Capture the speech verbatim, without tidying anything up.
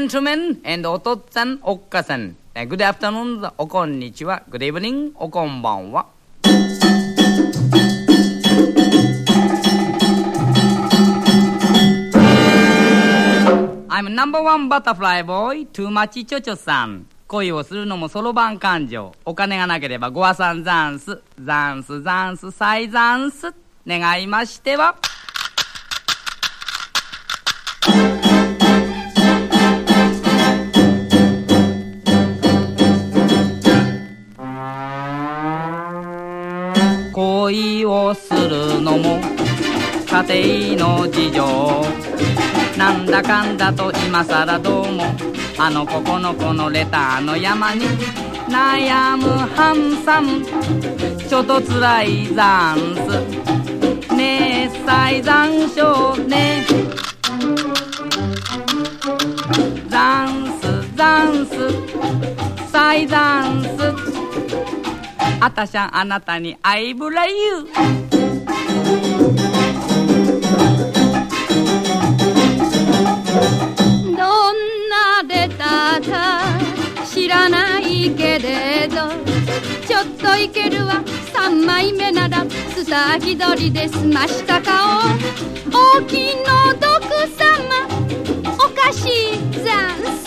gentlemen and おとっつぁんおっかさん、Good afternoon おこんにちは、 Good evening おこんばんは。I'm number one butterfly boy too much ちょちょさん。恋をするのもそろばん感情、お金がなければごあさんざんす、ざんすざんすさいざんす、願いましては恋をするのも家庭の事情、なんだかんだと今さらどうもあの子この子のレターの山に悩むハンサム、ちょっとつらいざんすねえ最残暑ね、ざんすざんす最残す、あたしゃあなたにアイブラユー。 どんなレターか知らないけれど、ちょっといけるわさんまいめならスター気取りで済ました顔、お気の毒様おかしいざんす。